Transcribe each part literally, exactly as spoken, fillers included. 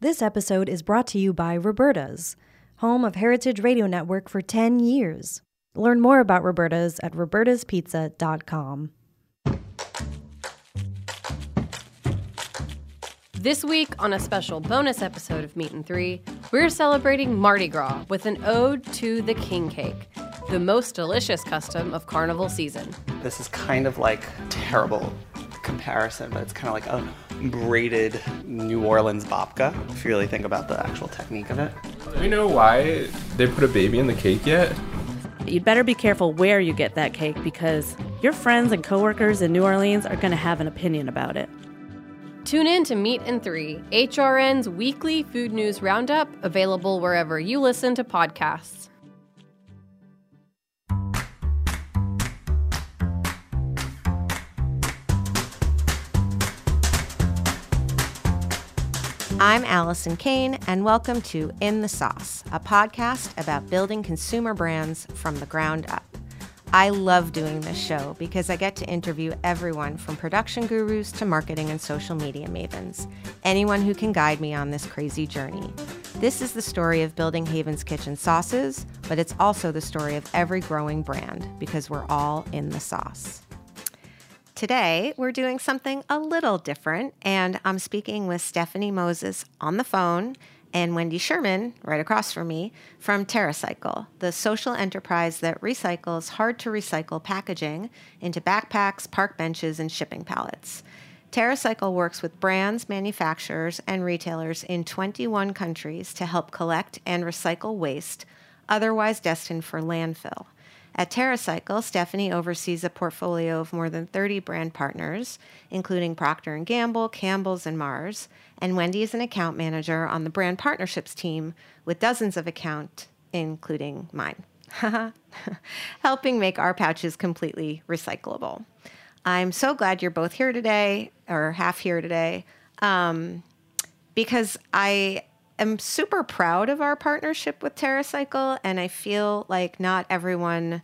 This episode is brought to you by Roberta's, home of Heritage Radio Network for ten years. Learn more about Roberta's at robertas pizza dot com. This week, on a special bonus episode of Meat and Three, we're celebrating Mardi Gras with an ode to the king cake, the most delicious custom of carnival season. This is kind of like terrible comparison, but it's kind of like a braided New Orleans babka, if you really think about the actual technique of it. Do we know why they put a baby in the cake yet? You'd better be careful where you get that cake because your friends and coworkers in New Orleans are going to have an opinion about it. Tune in to Meat and Three, H R N's weekly food news roundup, available wherever you listen to podcasts. I'm Allison Kane, and welcome to In the Sauce, a podcast about building consumer brands from the ground up. I love doing this show because I get to interview everyone from production gurus to marketing and social media mavens, anyone who can guide me on this crazy journey. This is the story of building Haven's Kitchen sauces, but it's also the story of every growing brand because we're all in the sauce. Today, we're doing something a little different, and I'm speaking with Stephanie Moses on the phone and Wendy Sherman, right across from me, from TerraCycle, the social enterprise that recycles hard-to-recycle packaging into backpacks, park benches, and shipping pallets. TerraCycle works with brands, manufacturers, and retailers in twenty-one countries to help collect and recycle waste otherwise destined for landfill. At TerraCycle, Stephanie oversees a portfolio of more than thirty brand partners, including Procter and Gamble, Campbell's, and Mars, and Wendy is an account manager on the brand partnerships team with dozens of accounts, including mine, helping make our pouches completely recyclable. I'm so glad you're both here today, or half here today, um, because I am super proud of our partnership with TerraCycle, and I feel like not everyone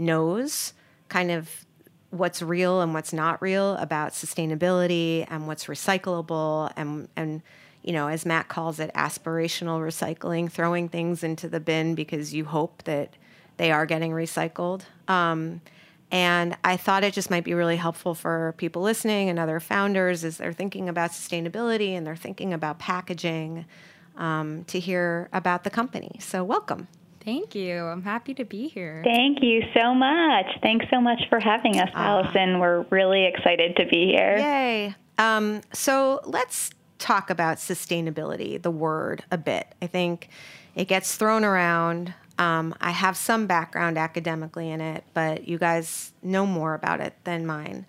knows kind of what's real and what's not real about sustainability and what's recyclable and, and you know, as Matt calls it, aspirational recycling, throwing things into the bin because you hope that they are getting recycled. Um, and I thought it just might be really helpful for people listening and other founders as they're thinking about sustainability and they're thinking about packaging, um, to hear about the company. So welcome. Thank you. I'm happy to be here. Thank you so much. Thanks so much for having us, Allison. Uh, We're really excited to be here. Yay. Um, so let's talk about sustainability, the word, a bit. I think it gets thrown around. Um, I have some background academically in it, but you guys know more about it than mine.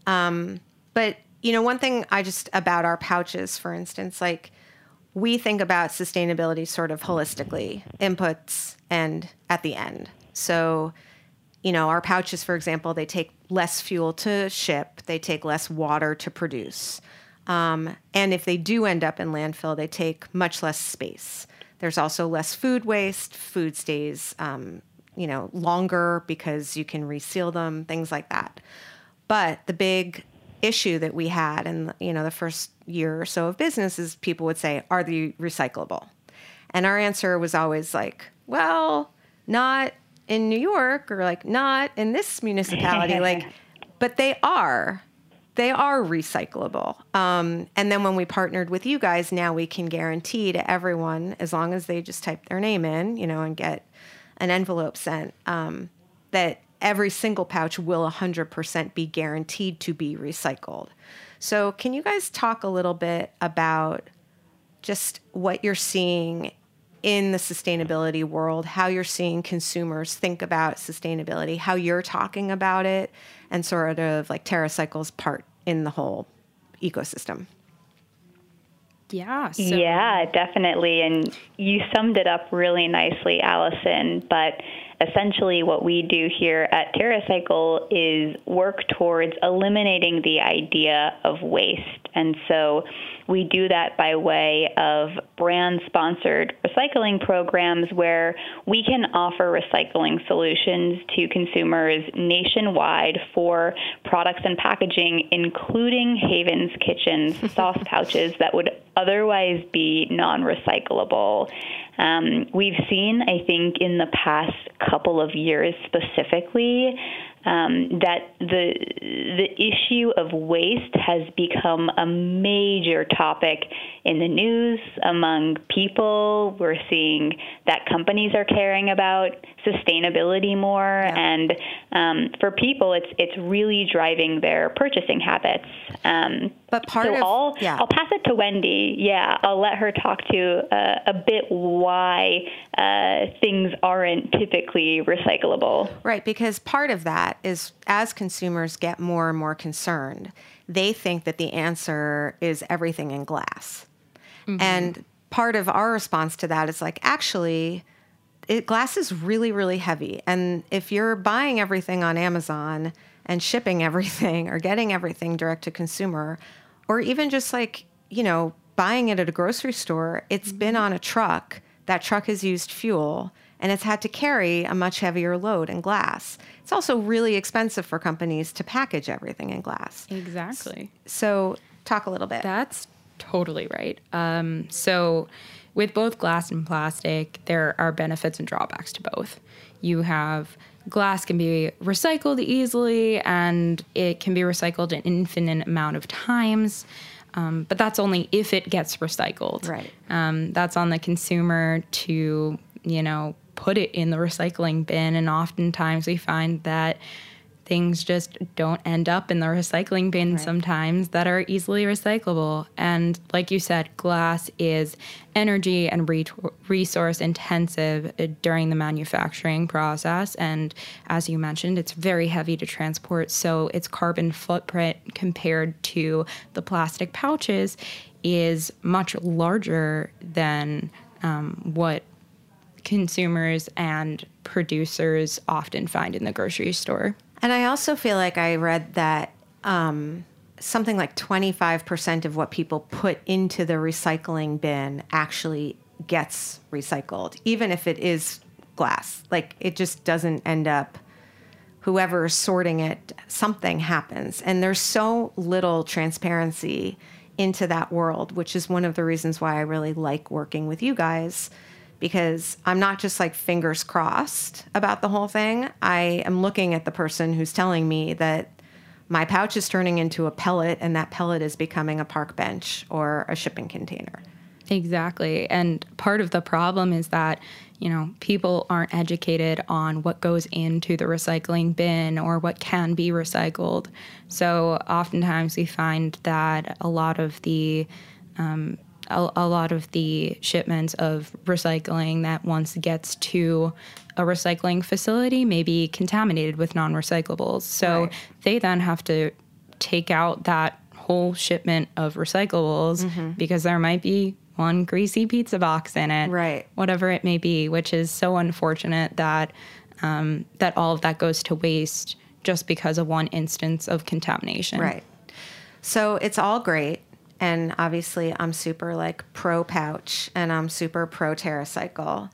Um, but, you know, one thing I just, about our pouches, for instance, like, we think about sustainability sort of holistically, inputs and at the end. So, you know, our pouches, for example, they take less fuel to ship. They take less water to produce. Um, and if they do end up in landfill, they take much less space. There's also less food waste. Food stays, um, you know, longer because you can reseal them, things like that. But the big issue that we had in, you know, the first year or so of business is people would say, are they recyclable? And our answer was always like, well, not in New York, or like not in this municipality, like, but they are. They are recyclable. Um, and then when we partnered with you guys, now we can guarantee to everyone, as long as they just type their name in, you know, and get an envelope sent, um, that every single pouch will one hundred percent be guaranteed to be recycled. So can you guys talk a little bit about just what you're seeing in the sustainability world, how you're seeing consumers think about sustainability, how you're talking about it, and sort of like TerraCycle's part in the whole ecosystem? Yeah. So. Yeah, definitely. And you summed it up really nicely, Allison. But essentially what we do here at TerraCycle is work towards eliminating the idea of waste. And so we do that by way of brand-sponsored recycling programs where we can offer recycling solutions to consumers nationwide for products and packaging, including Haven's Kitchen's sauce pouches that would otherwise be non-recyclable. Um, we've seen, I think, in the past couple of years specifically, um, that the the issue of waste has become a major topic in the news among people. We're seeing that companies are caring about sustainability more, yeah. and um, for people, it's it's really driving their purchasing habits. Um, but part so of I'll, yeah. I'll pass it to Wendy. Yeah, I'll let her talk to uh, a bit why uh, things aren't typically recyclable. Right, because part of that is as consumers get more and more concerned, they think that the answer is everything in glass. Mm-hmm. And part of our response to that is like, actually, it, glass is really, really heavy. And if you're buying everything on Amazon and shipping everything or getting everything direct to consumer, or even just like, you know, buying it at a grocery store, it's mm-hmm. been on a truck. That truck has used fuel, and it's had to carry a much heavier load in glass. It's also really expensive for companies to package everything in glass. Exactly. So talk a little bit. That's totally right. Um, so with both glass and plastic, there are benefits and drawbacks to both. You have glass can be recycled easily, and it can be recycled an infinite amount of times. Um, but that's only if it gets recycled. Right. Um, that's on the consumer to, you know, put it in the recycling bin. And oftentimes we find that things just don't end up in the recycling bin right. sometimes that are easily recyclable. And like you said, glass is energy and re- resource intensive during the manufacturing process. And as you mentioned, it's very heavy to transport. So its carbon footprint compared to the plastic pouches is much larger than um, what consumers and producers often find in the grocery store. And I also feel like I read that um, something like twenty-five percent of what people put into the recycling bin actually gets recycled, even if it is glass. Like, it just doesn't end up, whoever's sorting it, something happens. And there's so little transparency into that world, which is one of the reasons why I really like working with you guys, because I'm not just like fingers crossed about the whole thing. I am looking at the person who's telling me that my pouch is turning into a pellet and that pellet is becoming a park bench or a shipping container. Exactly. And part of the problem is that, you know, people aren't educated on what goes into the recycling bin or what can be recycled. So oftentimes we find that a lot of the um, A, a lot of the shipments of recycling that once gets to a recycling facility may be contaminated with non-recyclables. So right. they then have to take out that whole shipment of recyclables mm-hmm. because there might be one greasy pizza box in it, right? Whatever it may be, which is so unfortunate that um, that all of that goes to waste just because of one instance of contamination. Right. So it's all great. And obviously, I'm super like pro pouch and I'm super pro TerraCycle.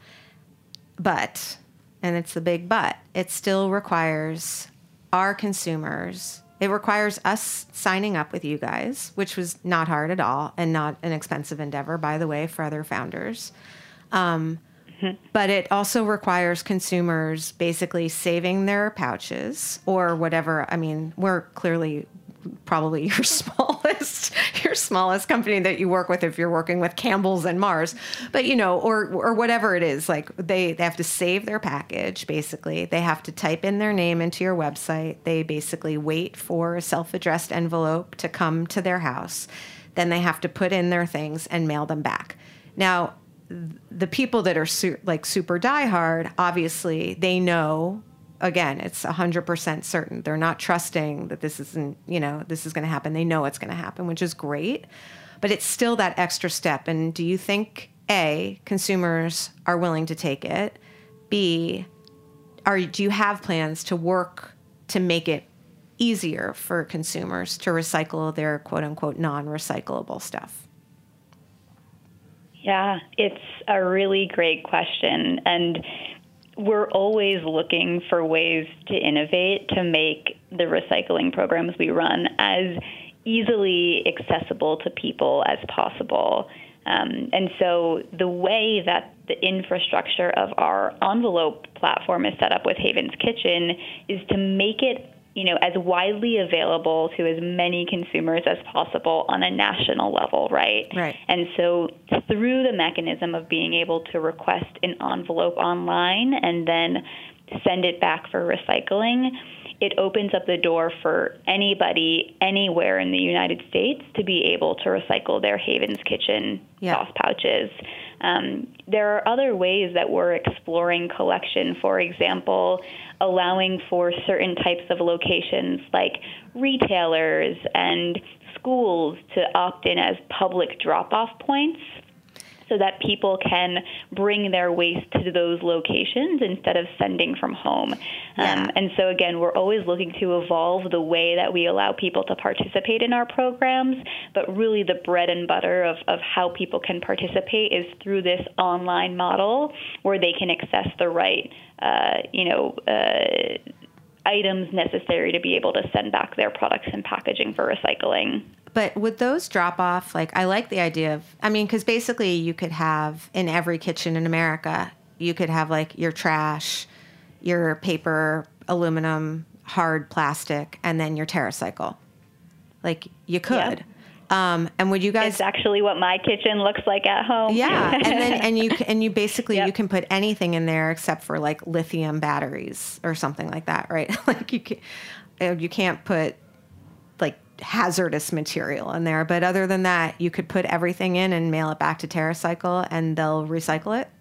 But, and it's the big but, it still requires our consumers, it requires us signing up with you guys, which was not hard at all and not an expensive endeavor, by the way, for other founders. Um, mm-hmm. But it also requires consumers basically saving their pouches or whatever. I mean, we're clearly probably your smallest, your smallest company that you work with if you're working with Campbell's and Mars, but you know, or or whatever it is, like they, they have to save their package, basically. They have to type in their name into your website. They basically wait for a self-addressed envelope to come to their house. Then they have to put in their things and mail them back. Now, the people that are su- like super diehard, obviously they know. Again, it's one hundred percent certain. They're not trusting that this isn't, you know, this is going to happen. They know it's going to happen, which is great. But it's still that extra step. And do you think, A, consumers are willing to take it? B, are do you have plans to work to make it easier for consumers to recycle their quote unquote non-recyclable stuff? Yeah, it's a really great question. And we're always looking for ways to innovate to make the recycling programs we run as easily accessible to people as possible. Um, and so the way that the infrastructure of our envelope platform is set up with Haven's Kitchen is to make it, you know, as widely available to as many consumers as possible on a national level, right? Right. And so through the mechanism of being able to request an envelope online and then send it back for recycling, it opens up the door for anybody anywhere in the United States to be able to recycle their Haven's Kitchen yeah. sauce pouches. Um, there are other ways that we're exploring collection, for example, allowing for certain types of locations like retailers and schools to opt in as public drop-off points, so that people can bring their waste to those locations instead of sending from home. Yeah. Um, and so, again, we're always looking to evolve the way that we allow people to participate in our programs, but really the bread and butter of, of how people can participate is through this online model where they can access the right, uh, you know, uh, items necessary to be able to send back their products and packaging for recycling. But with those drop off, like I like the idea of, I mean, because basically you could have in every kitchen in America, you could have like your trash, your paper, aluminum, hard plastic, and then your TerraCycle. Like you could. Yep. Um, and would you guys? It's actually what my kitchen looks like at home. Yeah, and then and you and you basically Yep. you can put anything in there except for like lithium batteries or something like that, right? Like you can, you can't put like hazardous material in there, but other than that, you could put everything in and mail it back to TerraCycle, and they'll recycle it.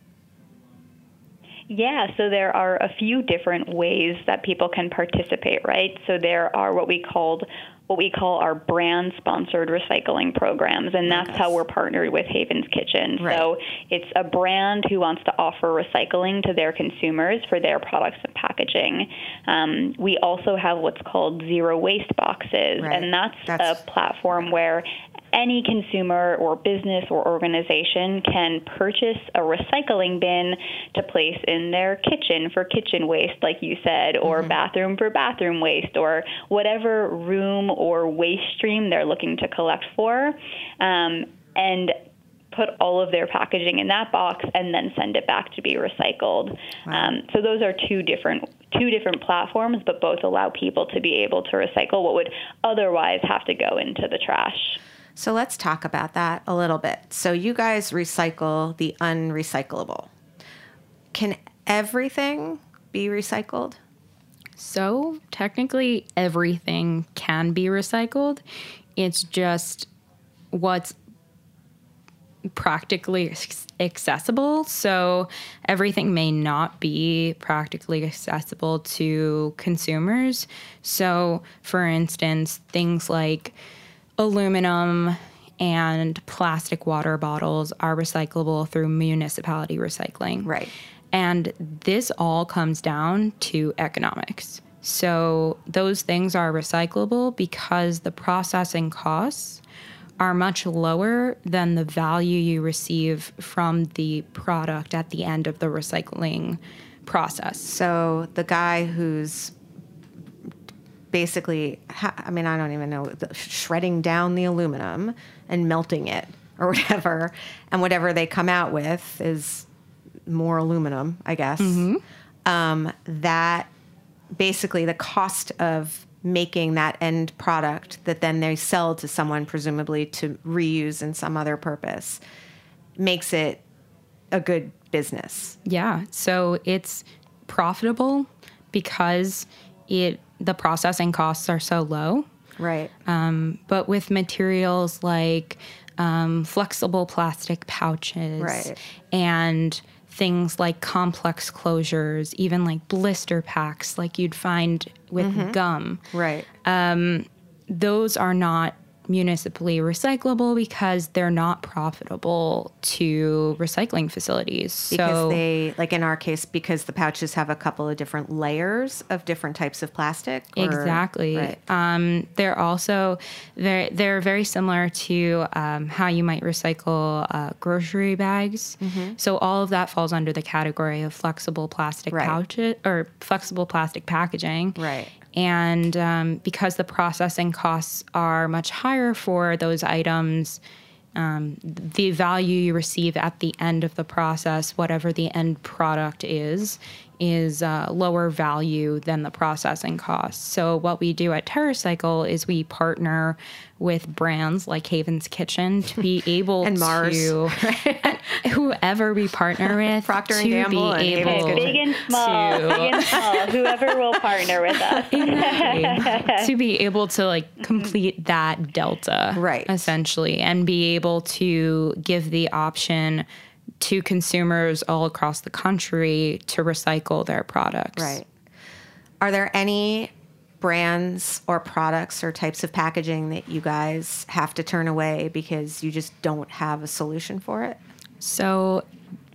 Yeah, so there are a few different ways that people can participate, right? So there are what we called what we call our brand-sponsored recycling programs, and that's Yes. how we're partnered with Haven's Kitchen. Right. So it's a brand who wants to offer recycling to their consumers for their products and packaging. Um, we also have what's called zero waste boxes, Right. and that's, That's- a platform where any consumer or business or organization can purchase a recycling bin to place in their kitchen for kitchen waste, like you said, or Mm-hmm. bathroom for bathroom waste, or whatever room or waste stream they're looking to collect for, um, and put all of their packaging in that box and then send it back to be recycled. Wow. Um, so those are two different two different platforms, but both allow people to be able to recycle what would otherwise have to go into the trash. So let's talk about that a little bit. So you guys recycle the unrecyclable. Can everything be recycled? So technically everything can be recycled. It's just what's practically accessible. So everything may not be practically accessible to consumers. So for instance, things like aluminum and plastic water bottles are recyclable through municipality recycling. Right. And this all comes down to economics. So those things are recyclable because the processing costs are much lower than the value you receive from the product at the end of the recycling process. So the guy who's basically, I mean, I don't even know, shredding down the aluminum and melting it or whatever, and whatever they come out with is more aluminum, I guess. Mm-hmm. Um, that basically the cost of making that end product that then they sell to someone, presumably to reuse in some other purpose, makes it a good business. Yeah, so it's profitable because it the processing costs are so low. Right. Um, but with materials like um, flexible plastic pouches Right. and things like complex closures, even like blister packs like you'd find with Mm-hmm. gum, Right. those are not municipally recyclable because they're not profitable to recycling facilities. Because so, they, like in our case, because the pouches have a couple of different layers of different types of plastic? Or, exactly. Right. Um, they're also, they're, they're very similar to um, how you might recycle uh, grocery bags. Mm-hmm. So all of that falls under the category of flexible plastic Right. pouches or flexible plastic packaging. Right. And um, because the processing costs are much higher for those items, um, the value you receive at the end of the process, whatever the end product is, is uh, lower value than the processing costs. So what we do at TerraCycle is we partner with brands like Haven's Kitchen to be able and Mars. to whoever we partner with Procter and to Gamble be and able Big and small, to, big and small, whoever will partner with us. Exactly. to be able to like complete that delta, Right. essentially, and be able to give the option to consumers all across the country to recycle their products. Right. Are there any brands or products or types of packaging that you guys have to turn away because you just don't have a solution for it? So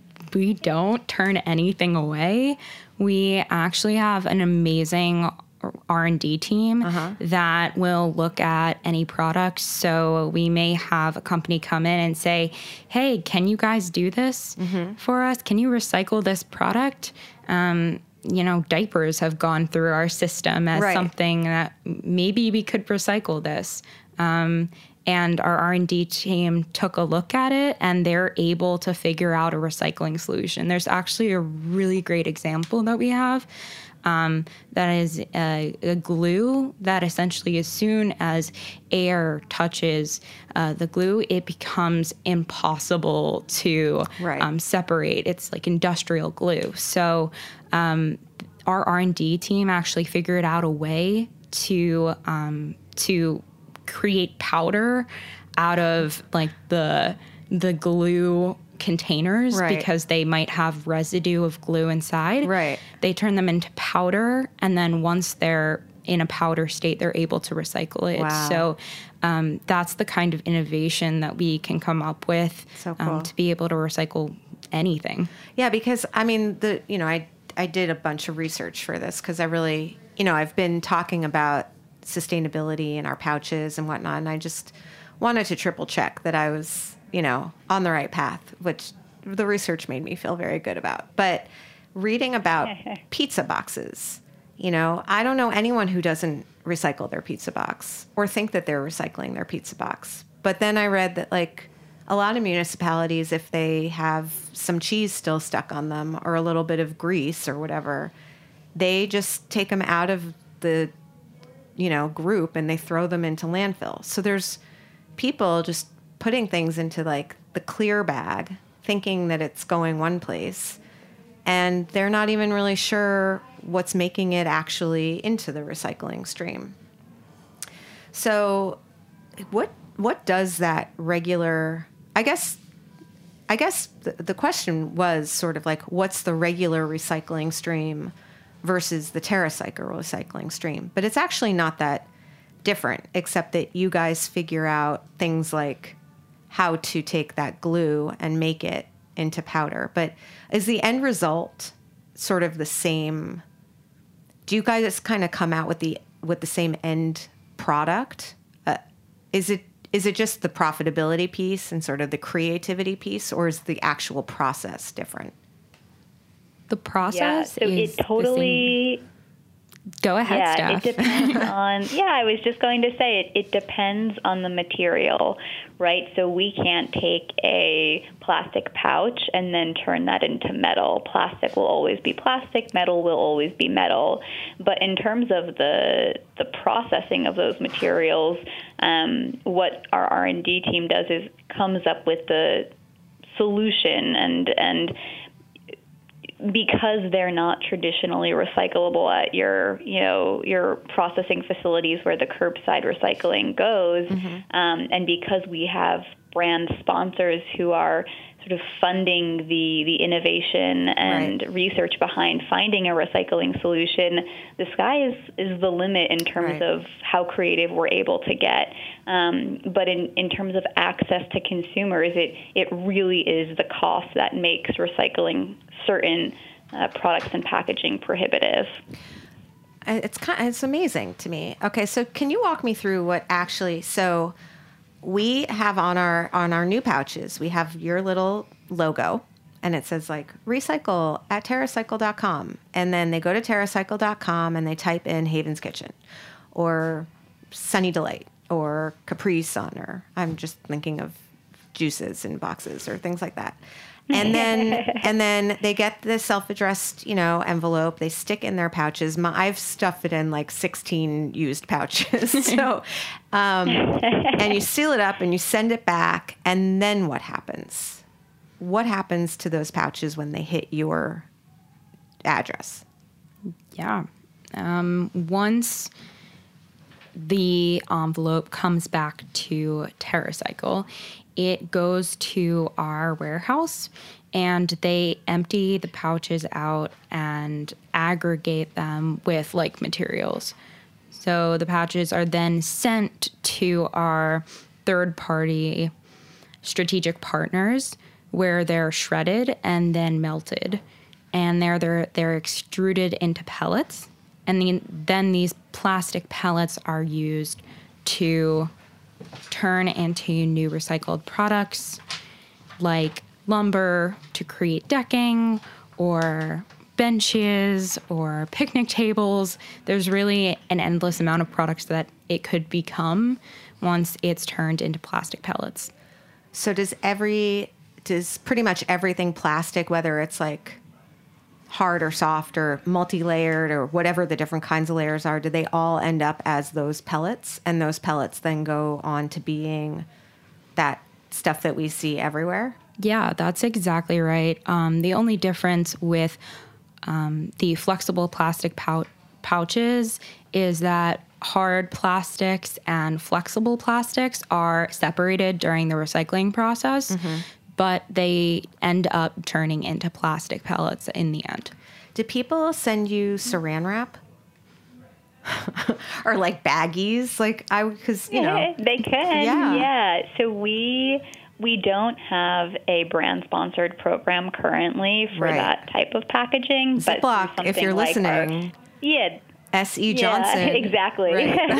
we don't turn anything away. We actually have an amazing R and D team uh-huh. that will look at any products. So we may have a company come in and say, hey, can you guys do this mm-hmm. for us? Can you recycle this product? Um, you know, diapers have gone through our system as right. something that maybe we could recycle this. Um, and our R and D team took a look at it, and they're able to figure out a recycling solution. There's actually a really great example that we have. Um, that is a, a glue that essentially, as soon as air touches uh, the glue, it becomes impossible to right. um, separate. It's like industrial glue. So um, our R and D team actually figured out a way to um, to create powder out of like the the glue containers right. because they might have residue of glue inside. Right. They turn them into powder, and then once they're in a powder state, they're able to recycle it. Wow. So um, that's the kind of innovation that we can come up with so cool. um, to be able to recycle anything. Yeah, because I mean, the you know, I I did a bunch of research for this because I really, you know, I've been talking about sustainability in our pouches and whatnot, and I just wanted to triple check that I was, you know, on the right path, which the research made me feel very good about. But reading about pizza boxes, you know, I don't know anyone who doesn't recycle their pizza box or think that they're recycling their pizza box. But then I read that, like, a lot of municipalities, if they have some cheese still stuck on them or a little bit of grease or whatever, they just take them out of the, you know, group and they throw them into landfill. So there's people just putting things into like the clear bag, thinking that it's going one place, and they're not even really sure what's making it actually into the recycling stream. So what what does that regular, I guess, I guess the, the question was sort of like, what's the regular recycling stream versus the TerraCycle recycling stream? But it's actually not that different, except that you guys figure out things like how to take that glue and make it into powder. But is the end result sort of the same? Do you guys kind of come out with the with the same end product? Uh, is it is it just the profitability piece and sort of the creativity piece, or is the actual process different? The process yeah, so is it totally. Go ahead, yeah, Steph. it depends on, yeah, I was just going to say it, it depends on the material, right? So we can't take a plastic pouch and then turn that into metal. Plastic will always be plastic, metal will always be metal. But in terms of the the processing of those materials, um, what our R and D team does is comes up with the solution and and because they're not traditionally recyclable at your, you know, your processing facilities where the curbside recycling goes, mm-hmm. um, and because we have brand sponsors who are sort of funding the, the innovation and right. research behind finding a recycling solution, the sky is, is the limit in terms right. of how creative we're able to get. Um, but in, in terms of access to consumers, it, it really is the cost that makes recycling certain uh, products and packaging prohibitive. It's kind of, it's amazing to me. Okay, so can you walk me through what actually, so we have on our on our new pouches, we have your little logo, and it says like recycle at TerraCycle dot com. And then they go to TerraCycle dot com and they type in Haven's Kitchen or Sunny Delight or Capri Sun, or I'm just thinking of juices in boxes or things like that. And then and then they get the self-addressed, you know, envelope. They stick in their pouches. My, I've stuffed it in like sixteen used pouches. so, um, and you seal it up and you send it back. And then what happens? What happens to those pouches when they hit your address? Yeah. Um, once the envelope comes back to TerraCycle, it goes to our warehouse and they empty the pouches out and aggregate them with like materials. So the pouches are then sent to our third-party strategic partners where they're shredded and then melted. And they're, they're, they're extruded into pellets. And then, then these plastic pellets are used to turn into new recycled products like lumber to create decking or benches or picnic tables. There's really an endless amount of products that it could become once it's turned into plastic pellets. So does every, does pretty much everything plastic, whether it's like hard or soft or multi-layered or whatever the different kinds of layers are, do they all end up as those pellets? And those pellets then go on to being that stuff that we see everywhere? Yeah, that's exactly right. Um, the only difference with um, the flexible plastic pou- pouches is that hard plastics and flexible plastics are separated during the recycling process. Mm-hmm. But they end up turning into plastic pellets in the end. Do people send you saran wrap? Or like baggies? Like I, because, you know. They can, yeah. yeah. So we we don't have a brand-sponsored program currently for right. that type of packaging. Ziploc, but if you're like listening. Our, yeah. S E Johnson. Yeah, exactly.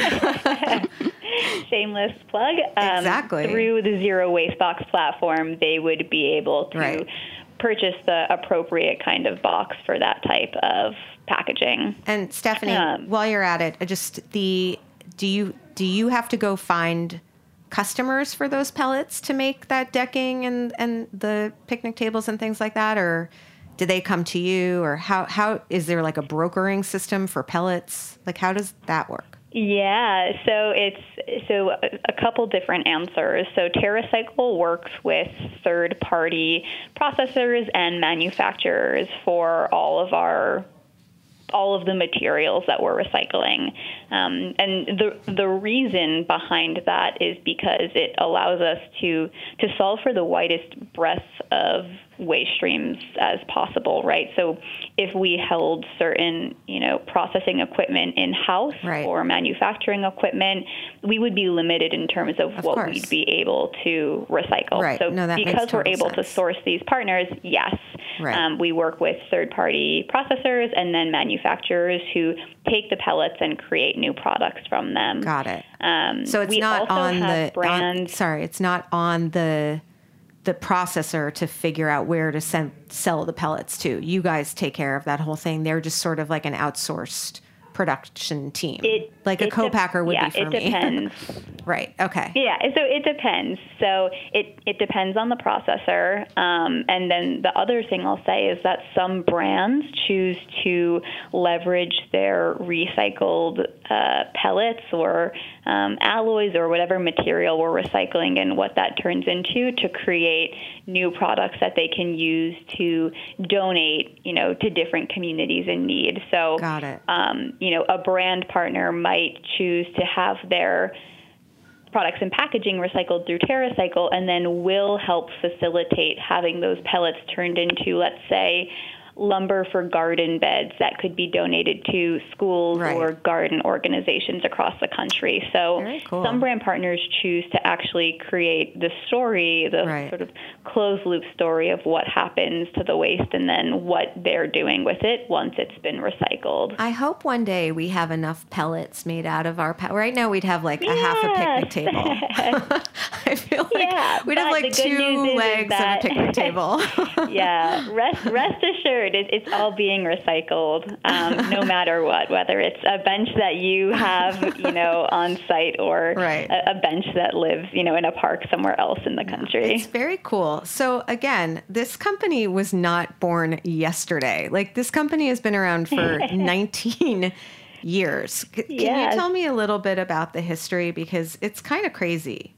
Right. Shameless plug. Um, exactly. Through the Zero Waste Box platform, they would be able to right. purchase the appropriate kind of box for that type of packaging. And Stephanie, um, while you're at it, just the do you do you have to go find customers for those pellets to make that decking and, and the picnic tables and things like that, or do they come to you, or how how is there like a brokering system for pellets? Like how does that work? Yeah, so it's so a, a couple different answers. So TerraCycle works with third-party processors and manufacturers for all of our all of the materials that we're recycling. Um, and the the reason behind that is because it allows us to to solve for the widest breadth of waste streams as possible, right? So if we held certain, you know, processing equipment in-house right. or manufacturing equipment, we would be limited in terms of, of what course. we'd be able to recycle. Right. So no, that because we're able sense. to source these partners, yes, right. um, we work with third-party processors and then manufacturers who take the pellets and create new products from them. Got it. Um, so it's we not also on have the brands. On, sorry, it's not on the the processor to figure out where to send, sell the pellets to. You guys take care of that whole thing. They're just sort of like an outsourced production team, it, like a co-packer would yeah, be for it me. Depends. Right. Okay. Yeah. So it depends. So it, it depends on the processor. Um, and then the other thing I'll say is that some brands choose to leverage their recycled uh, pellets or um, alloys or whatever material we're recycling and what that turns into to create new products that they can use to donate, you know, to different communities in need. So, got it. Um, you know, a brand partner might choose to have their products and packaging recycled through TerraCycle, and then we'll help facilitate having those pellets turned into, let's say, lumber for garden beds that could be donated to schools right. or garden organizations across the country. So cool. some brand partners choose to actually create the story, the right. sort of closed loop story of what happens to the waste and then what they're doing with it once it's been recycled. I hope one day we have enough pellets made out of our pe- right now we'd have like a half a picnic table. I feel like yeah, we'd have like two legs that, of a picnic table. yeah, rest rest assured it, it's all being recycled, um, no matter what, whether it's a bench that you have, you know, on site or right. a, a bench that lives, you know, in a park somewhere else in the country. It's very cool. So again, this company was not born yesterday. Like this company has been around for nineteen years. C- can yes. you tell me a little bit about the history? Because it's kind of crazy.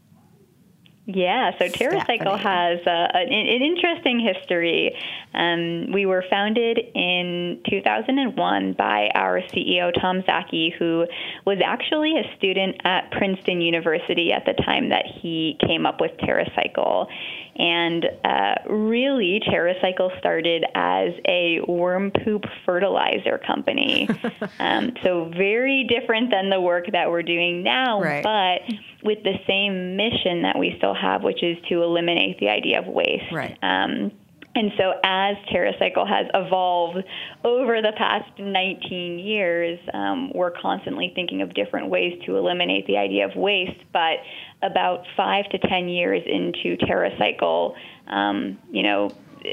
Yeah, so TerraCycle has uh, an, an interesting history. Um, we were founded in two thousand one by our C E O, Tom Zaki, who was actually a student at Princeton University at the time that he came up with TerraCycle. And uh, really, TerraCycle started as a worm poop fertilizer company. um, so very different than the work that we're doing now, right. but with the same mission that we still have, which is to eliminate the idea of waste. Right. Um, and so as TerraCycle has evolved over the past nineteen years, um, we're constantly thinking of different ways to eliminate the idea of waste. But about five to ten years into TerraCycle, um, you know,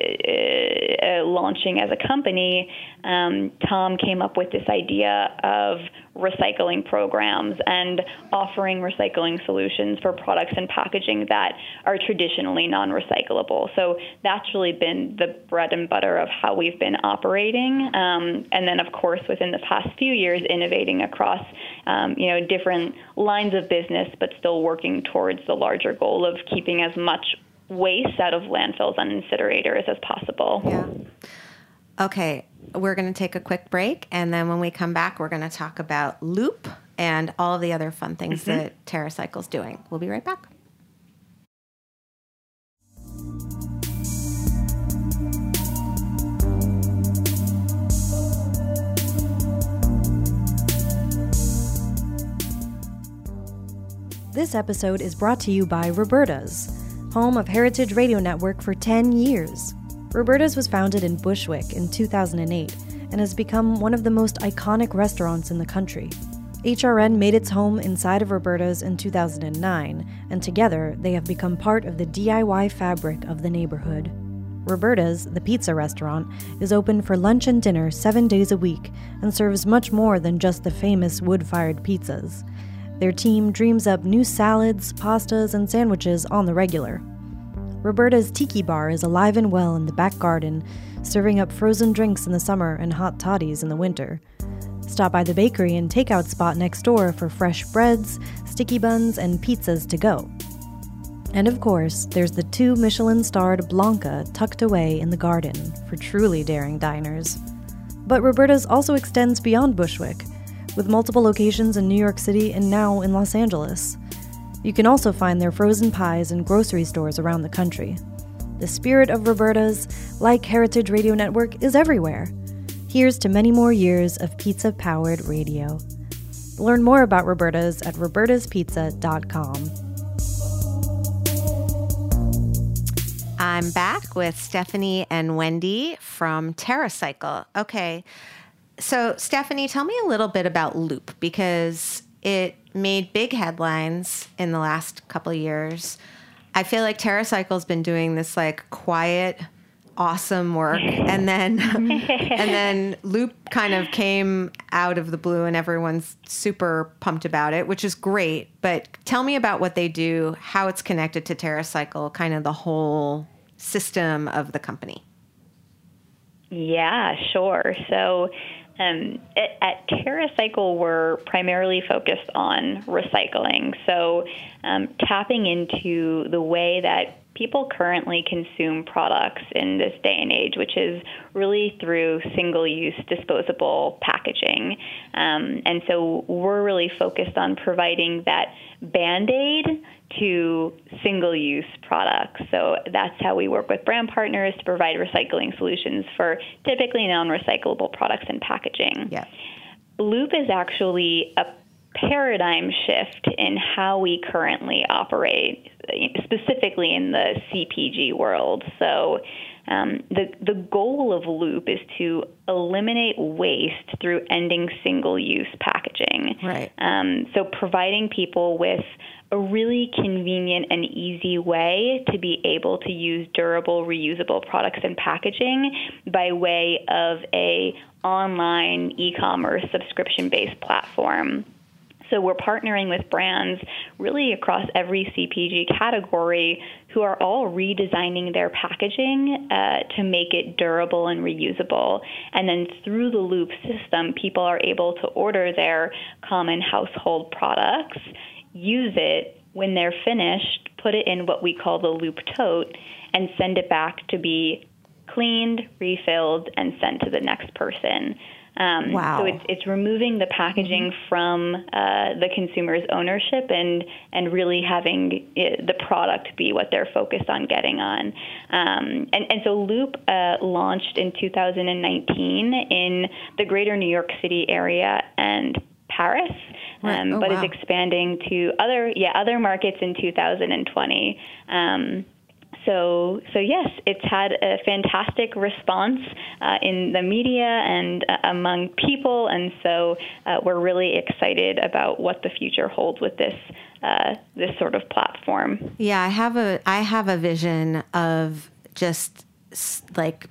Uh, launching as a company, um, Tom came up with this idea of recycling programs and offering recycling solutions for products and packaging that are traditionally non-recyclable. So that's really been the bread and butter of how we've been operating. Um, and then, of course, within the past few years, innovating across, um, you know, different lines of business, but still working towards the larger goal of keeping as much waste out of landfills and incinerators as possible. Yeah. Okay, we're going to take a quick break, and then when we come back, we're going to talk about Loop and all of the other fun things mm-hmm. that TerraCycle's doing. We'll be right back. This episode is brought to you by Roberta's, home of Heritage Radio Network for ten years. Roberta's was founded in Bushwick in two thousand eight and has become one of the most iconic restaurants in the country. H R N made its home inside of Roberta's in two thousand nine, and together they have become part of the D I Y fabric of the neighborhood. Roberta's, the pizza restaurant, is open for lunch and dinner seven days a week and serves much more than just the famous wood-fired pizzas. Their team dreams up new salads, pastas, and sandwiches on the regular. Roberta's Tiki Bar is alive and well in the back garden, serving up frozen drinks in the summer and hot toddies in the winter. Stop by the bakery and takeout spot next door for fresh breads, sticky buns, and pizzas to go. And of course, there's the two Michelin-starred Blanca tucked away in the garden for truly daring diners. But Roberta's also extends beyond Bushwick, with multiple locations in New York City and now in Los Angeles. You can also find their frozen pies in grocery stores around the country. The spirit of Roberta's, like Heritage Radio Network, is everywhere. Here's to many more years of pizza-powered radio. Learn more about Roberta's at robertas pizza dot com. I'm back with Stephanie and Wendy from TerraCycle. Okay. So, Stephanie, tell me a little bit about Loop, because it made big headlines in the last couple of years. I feel like TerraCycle's been doing this like quiet, awesome work, and then and then Loop kind of came out of the blue, and everyone's super pumped about it, which is great. But tell me about what they do, how it's connected to TerraCycle, kind of the whole system of the company. Yeah, sure. So um, at, at TerraCycle, we're primarily focused on recycling. So um, tapping into the way that people currently consume products in this day and age, which is really through single-use disposable packaging. Um, and so we're really focused on providing that Band-Aid to single-use products. So that's how we work with brand partners to provide recycling solutions for typically non-recyclable products and packaging. Yeah. Loop is actually a paradigm shift in how we currently operate, specifically in the C P G world. So um, the, the goal of Loop is to eliminate waste through ending single-use packaging. Right. Um, so providing people with a really convenient and easy way to be able to use durable, reusable products and packaging by way of a online e-commerce subscription-based platform. So we're partnering with brands really across every C P G category who are all redesigning their packaging uh, to make it durable and reusable. And then through the Loop system, people are able to order their common household products, use it when they're finished, put it in what we call the Loop tote, and send it back to be cleaned, refilled, and sent to the next person. Um, wow. So it's, it's removing the packaging mm-hmm. from uh, the consumer's ownership and, and really having it, the product be what they're focused on getting on. Um, and, and so Loop uh, launched in two thousand nineteen in the greater New York City area and Paris, um, oh, but wow. is expanding to other yeah other markets in two thousand twenty. Um, So, so yes, it's had a fantastic response uh, in the media and uh, among people, and so uh, we're really excited about what the future holds with this uh, this sort of platform. Yeah, I have a I have a vision of just like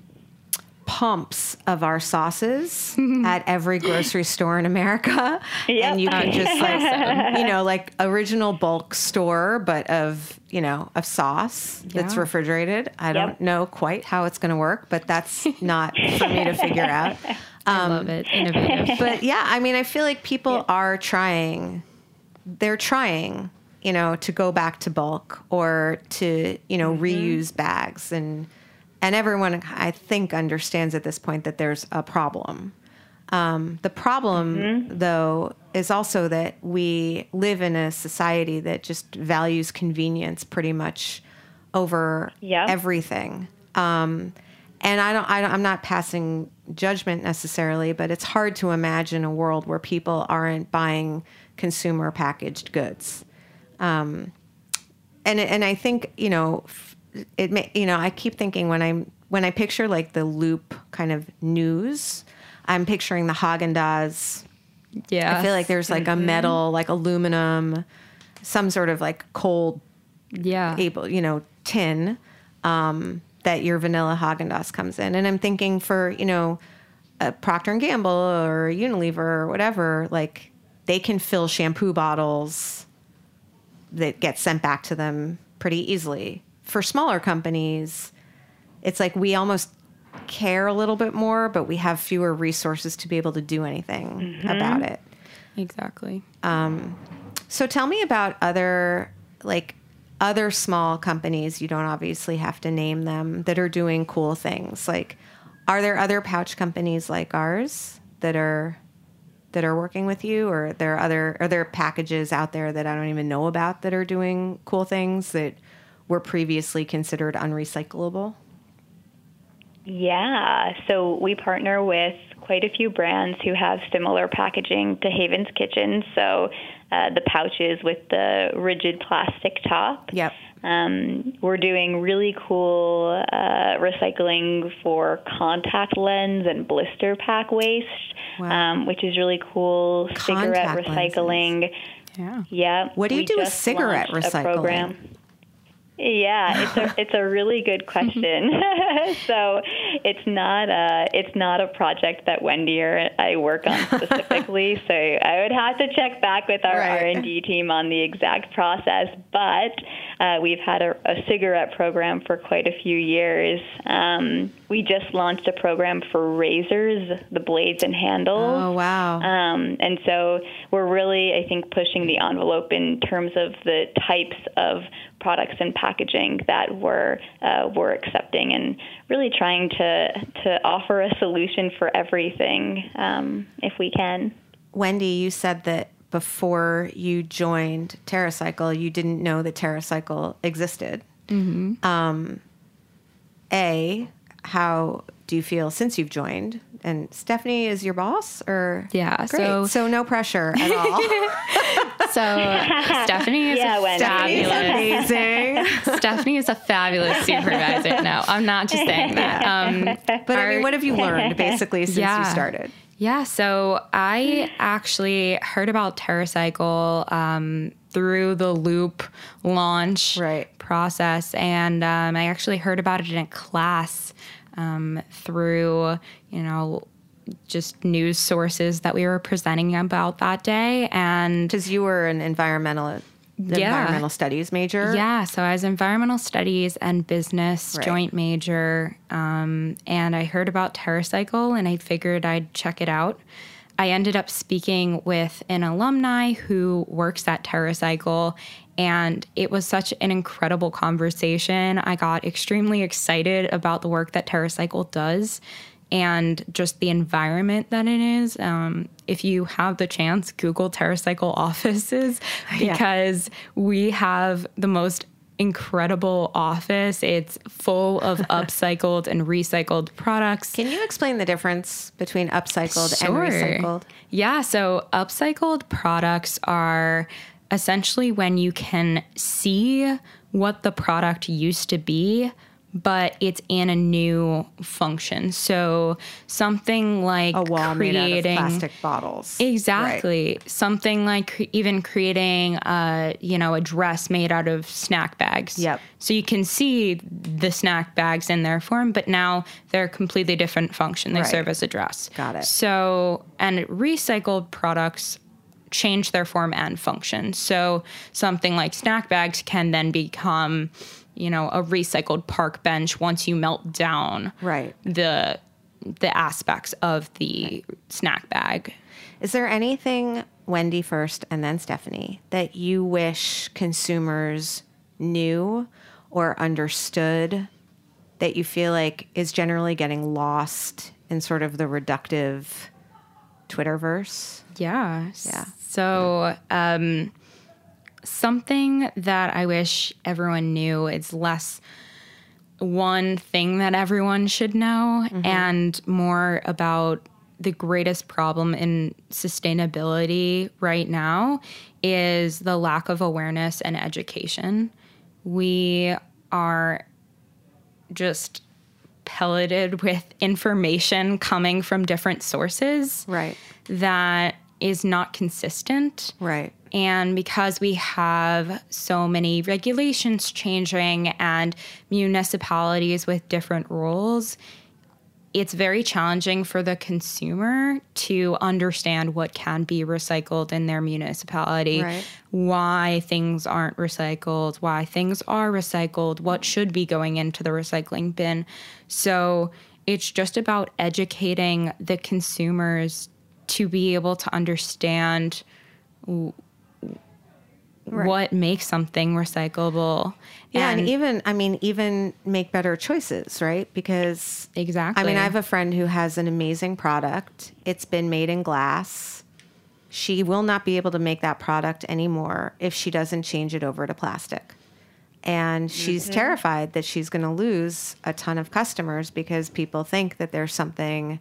pumps of our sauces at every grocery store in America. Yep. And you can just like, you know, like original bulk store, but of, you know, of sauce yeah. that's refrigerated. I yep. don't know quite how it's going to work, but that's not for me to figure out. Um, I love it. Innovative. But yeah, I mean, I feel like people yeah. are trying, they're trying, you know, to go back to bulk or to, you know, mm-hmm. reuse bags and, And everyone, I think, understands at this point that there's a problem. Um, the problem, mm-hmm. though, is also that we live in a society that just values convenience pretty much over yeah. everything. Um, and I don't, I don't, I'm not passing judgment necessarily, but it's hard to imagine a world where people aren't buying consumer packaged goods. Um, and and I think, you know. It may, you know, I keep thinking when I'm when I picture like the Loop kind of news, I'm picturing the Haagen-Dazs. Yeah, I feel like there's like mm-hmm. a metal, like aluminum, some sort of like cold, yeah, able, you know, tin um, that your vanilla Haagen-Dazs comes in, and I'm thinking for you know, a Procter and Gamble or Unilever or whatever, like they can fill shampoo bottles that get sent back to them pretty easily. For smaller companies, it's like we almost care a little bit more, but we have fewer resources to be able to do anything mm-hmm. about it. Exactly. Um, so tell me about other, like, other small companies, you don't obviously have to name them, that are doing cool things. Like, are there other pouch companies like ours that are that are working with you, or are there other are there packages out there that I don't even know about that are doing cool things that were previously considered unrecyclable? Yeah, so we partner with quite a few brands who have similar packaging to Haven's Kitchen. So uh, the pouches with the rigid plastic top. Yep. Um, we're doing really cool uh, recycling for contact lens and blister pack waste, wow. um, which is really cool. Contact cigarette recycling. Lenses. Yeah. Yeah. What do you do with cigarette recycling? Yeah, it's a it's a really good question. So it's not a it's not a project that Wendy or I work on specifically. So I would have to check back with our right. R and D team on the exact process. But uh, we've had a, a cigarette program for quite a few years. Um, we just launched a program for razors, the blades and handles. Oh wow! Um, and so we're really, I think, pushing the envelope in terms of the types of products and packaging that we're uh, we're accepting, and really trying to to offer a solution for everything um, if we can. Wendy, you said that before you joined TerraCycle, you didn't know that TerraCycle existed. Mm-hmm. Um, A, how do you feel since you've joined? And Stephanie is your boss, or Yeah, Great. so- so no pressure at all. So Stephanie is Yeah, a Wendy. fabulous. Amazing. Stephanie is a fabulous supervisor. No, I'm not just saying that. Um, But I our- mean, what have you learned basically since Yeah. you started? Yeah, so I actually heard about TerraCycle um, through the Loop launch Right. process, and um, I actually heard about it in a class um, through, you know, just news sources that we were presenting about that day, and Because you were an environmental Yeah. environmental studies major. yeah, so I was environmental studies and business Right. joint major, um, and I heard about TerraCycle, and I figured I'd check it out. I ended up speaking with an alumni who works at TerraCycle, and it was such an incredible conversation. I got extremely excited about the work that TerraCycle does and just the environment that it is. Um, if you have the chance, Google TerraCycle offices, because we have the most incredible office. It's full of upcycled and recycled products. Can you explain the difference between upcycled Sure. and recycled? Yeah, so upcycled products are essentially when you can see what the product used to be, but it's in a new function. So something like A wall made out of creating plastic bottles. Exactly. Right. Something like cre- even creating, uh, you know, a dress made out of snack bags. Yep. So you can see the snack bags in their form, but now they're a completely different function. They Right. serve as a dress. Got it. So, and recycled products change their form and function. So something like snack bags can then become, you know, a recycled park bench once you melt down Right. the the aspects of the snack bag. Is there anything, Wendy first and then Stephanie, that you wish consumers knew or understood that you feel like is generally getting lost in sort of the reductive Twitterverse? Yeah. Yeah. So, um, something that I wish everyone knew is less one thing that everyone should know and more about the greatest problem in sustainability right now is the lack of awareness and education. We are just pelleted with information coming from different sources Right. that is not consistent. Right. And because we have so many regulations changing and municipalities with different rules, it's very challenging for the consumer to understand what can be recycled in their municipality, Right. why things aren't recycled, why things are recycled, what should be going into the recycling bin. So it's just about educating the consumers to be able to understand w- Right. what makes something recyclable. Yeah, and, even, I mean, even make better choices, right? Because Exactly. I mean, I have a friend who has an amazing product. It's been made in glass. She will not be able to make that product anymore if she doesn't change it over to plastic. And she's terrified that she's going to lose a ton of customers because people think that there's something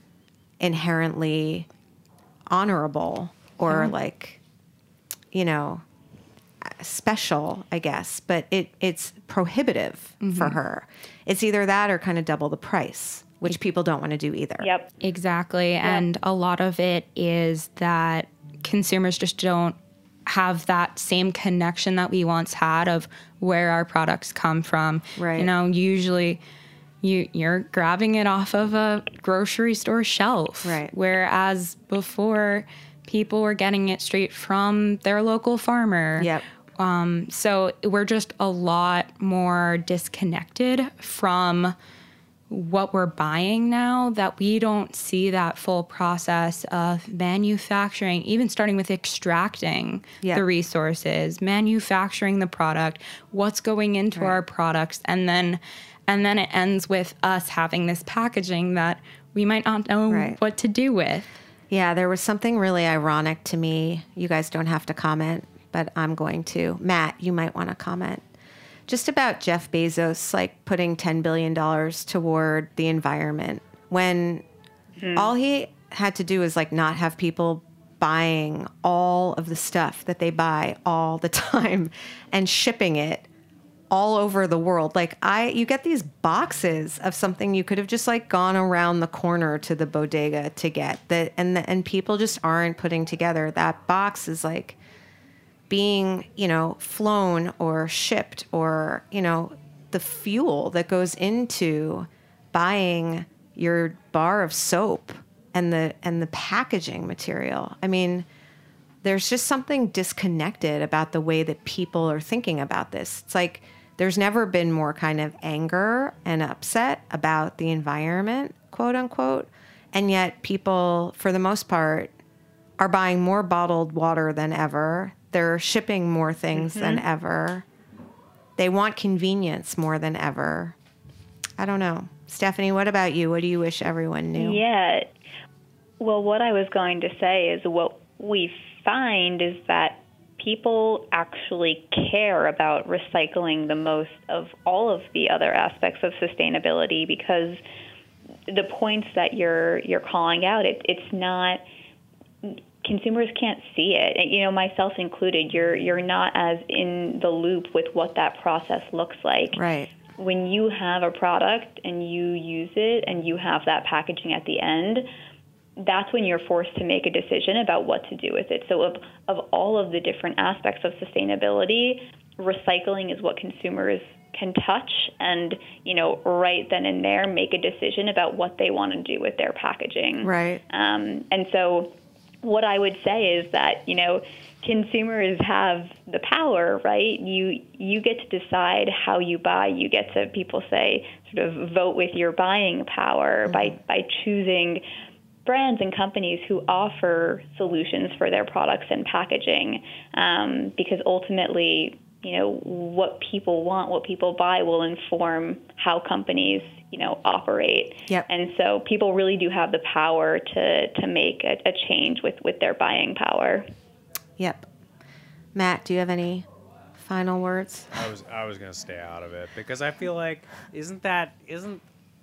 inherently honorable or like, you know, special, I guess, but it it's prohibitive for her. It's either that or kind of double the price, which people don't want to do either. Yep. Exactly. And a lot of it is that consumers just don't have that same connection that we once had of where our products come from. Right. You know, usually you you're grabbing it off of a grocery store shelf. Right. Whereas before people were getting it straight from their local farmer. Yep. So we're just a lot more disconnected from what we're buying now, that we don't see that full process of manufacturing, even starting with extracting Yeah. the resources, manufacturing the product, what's going into Right. our products, and then and then it ends with us having this packaging that we might not know Right. what to do with. Yeah, there was something really ironic to me. You guys don't have to comment, but I'm going to. Matt, you might want to comment. Just about Jeff Bezos, like putting ten billion dollars toward the environment when all he had to do is like not have people buying all of the stuff that they buy all the time and shipping it all over the world. Like I, you get these boxes of something you could have just like gone around the corner to the bodega to get that. And, the, and people just aren't putting together that box is like being, you know, flown or shipped, or, you know, the fuel that goes into buying your bar of soap and the, and the packaging material. I mean, there's just something disconnected about the way that people are thinking about this. It's like there's never been more kind of anger and upset about the environment, quote unquote. And yet people, for the most part, are buying more bottled water than ever. They're shipping more things mm-hmm. than ever. They want convenience more than ever. I don't know. Stephanie, what about you? What do you wish everyone knew? Yeah. Well, what I was going to say is what we find is that people actually care about recycling the most of all of the other aspects of sustainability, because the points that you're you're calling out, it, it's not, consumers can't see it. And, you know, myself included, you're you're not as in the loop with what that process looks like. Right. When you have a product and you use it and you have that packaging at the end, that's when you're forced to make a decision about what to do with it. So of, of all of the different aspects of sustainability, recycling is what consumers can touch and, you know, right then and there make a decision about what they want to do with their packaging. Right. Um, and so what I would say is that, you know, consumers have the power, right? You you get to decide how you buy. You get to, people say, sort of vote with your buying power mm-hmm. by, by choosing brands and companies who offer solutions for their products and packaging, um, because ultimately, you know, what people want, what people buy will inform how companies, you know, operate. Yep. And so people really do have the power to, to make a, a change with, with their buying power. Yep. Matt, do you have any final words? I was I was going to stay out of it because I feel like isn't that isn't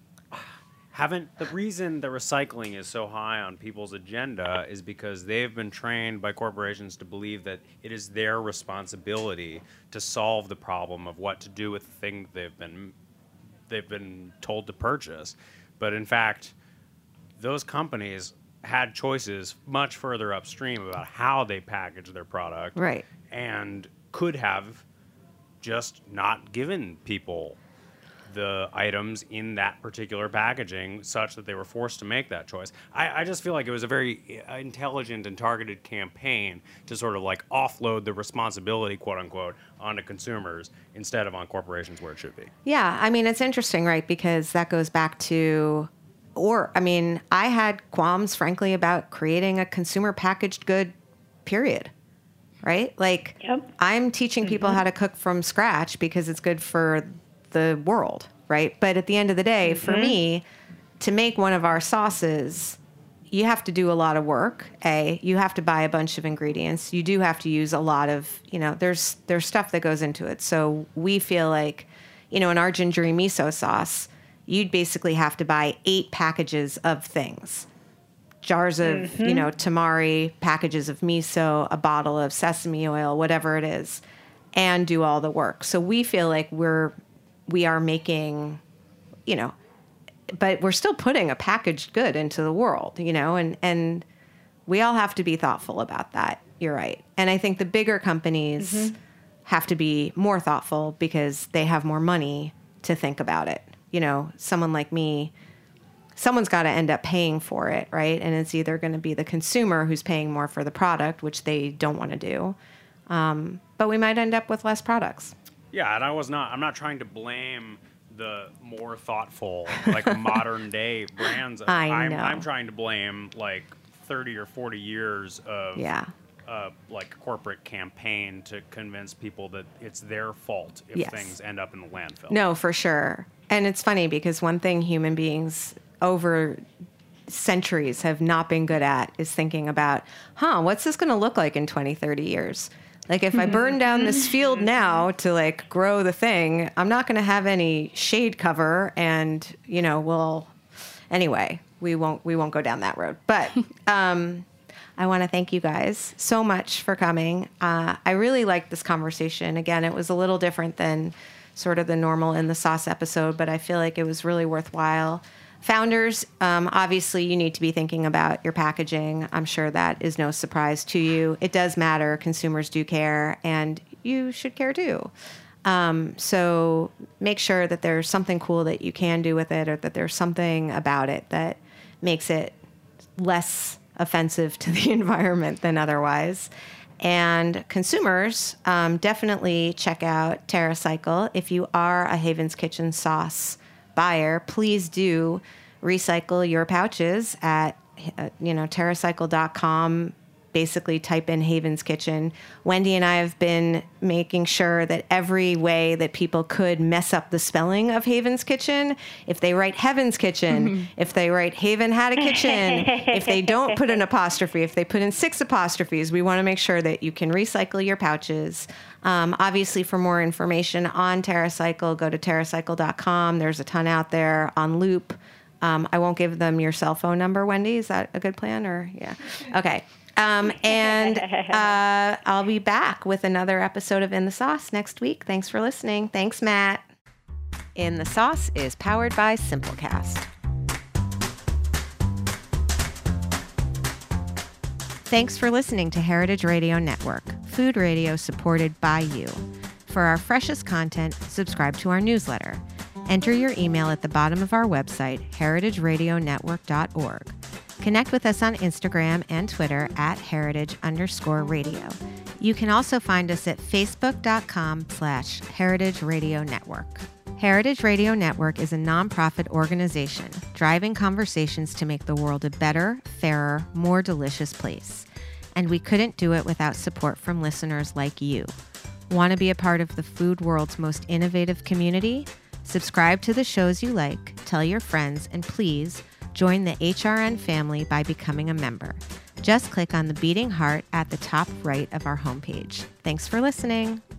haven't the reason the recycling is so high on people's agenda is because they've been trained by corporations to believe that it is their responsibility to solve the problem of what to do with the thing they've been they've been told to purchase. But in fact, those companies had choices much further upstream about how they package their product. Right. And could have just not given people the items in that particular packaging such that they were forced to make that choice. I, I just feel like it was a very intelligent and targeted campaign to sort of like offload the responsibility, quote unquote, onto consumers instead of on corporations where it should be. Yeah, I mean, it's interesting, right? Because that goes back to, or, I mean, I had qualms, frankly, about creating a consumer packaged good, period. Right? Like, yep. I'm teaching people mm-hmm. how to cook from scratch because it's good for the world, right? But at the end of the day, mm-hmm. for me, to make one of our sauces, you have to do a lot of work. A, you have to buy a bunch of ingredients. You do have to use a lot of, you know, there's there's stuff that goes into it. So we feel like, you know, in our gingery miso sauce, you'd basically have to buy eight packages of things. Jars of, mm-hmm. you know, tamari, packages of miso, a bottle of sesame oil, whatever it is, and do all the work. So we feel like we're we are making, you know, but we're still putting a packaged good into the world, you know, and, and we all have to be thoughtful about that. You're right. And I think the bigger companies mm-hmm. have to be more thoughtful because they have more money to think about it. You know, someone like me, someone's got to end up paying for it, right? And it's either going to be the consumer who's paying more for the product, which they don't want to do, um, but we might end up with less products. Yeah, and I was not. I'm not trying to blame the more thoughtful, like modern day brands. I I'm, know. I'm trying to blame like thirty or forty years of Yeah. uh, like corporate campaign to convince people that it's their fault if Yes. things end up in the landfill. No, for sure. And it's funny because one thing human beings over centuries have not been good at is thinking about, huh, what's this going to look like in twenty, thirty years? Like if I burn down this field now to like grow the thing, I'm not going to have any shade cover, and you know, we'll anyway, we won't we won't go down that road. But um I want to thank you guys so much for coming. Uh, I really liked this conversation. Again, it was a little different than sort of the normal In the Sauce episode, but I feel like it was really worthwhile. Founders, um, obviously, you need to be thinking about your packaging. I'm sure that is no surprise to you. It does matter. Consumers do care, and you should care too. Um, so make sure that there's something cool that you can do with it, or that there's something about it that makes it less offensive to the environment than otherwise. And consumers, um, definitely check out TerraCycle. If you are a Haven's Kitchen sauce buyer, please do recycle your pouches at, uh, you know, terracycle dot com. Basically type in Haven's Kitchen. Wendy and I have been making sure that every way that people could mess up the spelling of Haven's Kitchen, if they write Heaven's Kitchen, mm-hmm. if they write Haven Had a Kitchen, if they don't put an apostrophe, if they put in six apostrophes, we want to make sure that you can recycle your pouches. Um, obviously, for more information on TerraCycle, go to terracycle dot com. There's a ton out there on Loop. Um, I won't give them your cell phone number, Wendy. Is that a good plan? Or yeah. Okay. Um, and uh, I'll be back with another episode of In the Sauce next week. Thanks for listening. Thanks, Matt. In the Sauce is powered by Simplecast. Thanks for listening to Heritage Radio Network, food radio supported by you. For our freshest content, subscribe to our newsletter. Enter your email at the bottom of our website, heritage radio network dot org. Connect with us on Instagram and Twitter at heritage underscore radio. You can also find us at facebook.com slash heritage radio network. Heritage Radio Network is a nonprofit organization driving conversations to make the world a better, fairer, more delicious place. And we couldn't do it without support from listeners like you. Want to be a part of the food world's most innovative community? Subscribe to the shows you like, tell your friends, and please join the H R N family by becoming a member. Just click on the beating heart at the top right of our homepage. Thanks for listening.